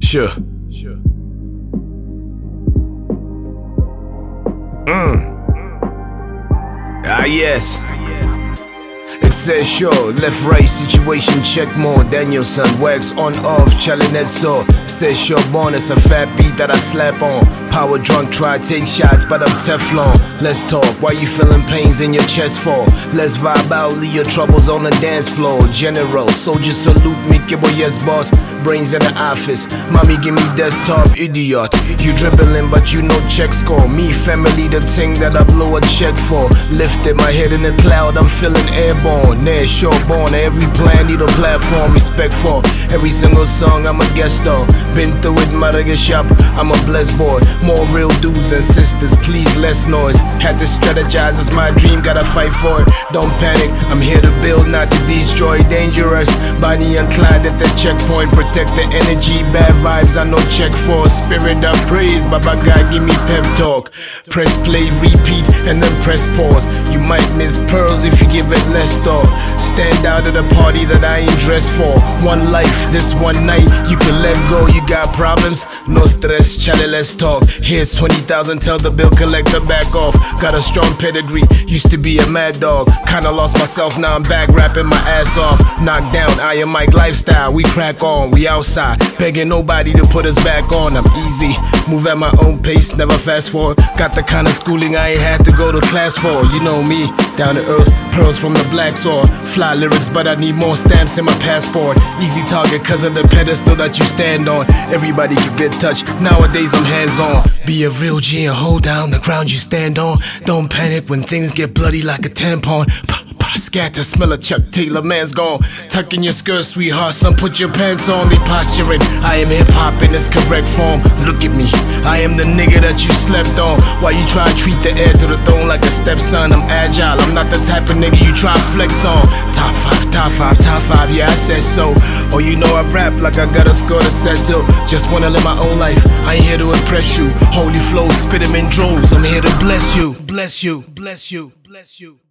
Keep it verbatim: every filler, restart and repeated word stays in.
Sure. Sure. Mm. Ah, yes. It says sure, left right situation check more. Danielson, wax on off, challenge so. Says sure, born as a fat beat that I slap on. Power drunk, try take shots, but I'm Teflon. Let's talk, why you feeling pains in your chest for? Let's vibe out, leave your troubles on the dance floor. General, soldier salute me, kibble yes boss. Brains in the office, mommy give me desktop, idiot. You dribbling but you know check score. Me family the thing that I blow a check for. Lifted my head in the cloud, I'm feeling airborne. Near short born, every plan need a platform. Respect for every single song I'm a guest on. Been through it, mother get shop, I'm a blessed boy. More real dudes and sisters, please less noise. Had to strategize, it's my dream, gotta fight for it. Don't panic, I'm here to build, not to destroy. Dangerous, Bonnie and Clyde at the checkpoint. Protect the energy, bad vibes, I know check for. Spirit of praise, Baba God give me pep talk. Press play, repeat, and then press pause. You might miss pearls if you give it less thought. Stand out at a party that I ain't dressed for. One life, this one night, you can let go. You got problems? No stress, chale, let's talk. Here's twenty thousand, tell the bill collector back off. Got a strong pedigree, used to be a mad dog. Kinda lost myself, now I'm back rapping my ass off. Knocked down, Iron Mike lifestyle, we crack on, we outside. Begging nobody to put us back on, I'm easy. Move at my own pace, never fast forward. Got the kind of schooling I ain't had to go to class for. You know me, down to earth, pearls from the black soil. Fly lyrics, but I need more stamps in my passport. Easy target cause of the pedestal that you stand on. Everybody can get touched, nowadays I'm hands on. Be a real G and hold down the ground you stand on. Don't panic when things get bloody like a tampon. Scatter, smell a Chuck Taylor, man's gone. Tuck in your skirt, sweetheart, son, put your pants on. They posturing, I am hip-hop in its correct form. Look at me, I am the nigga that you slept on. While you try to treat the heir to the throne like a stepson. I'm agile, I'm not the type of nigga you try to flex on. Top five, top five, top five, yeah I said so. Oh you know I rap like I got a score to settle. Just wanna live my own life, I ain't here to impress you. Holy flow, spit 'em in droves, I'm here to bless you. Bless you, bless you, bless you.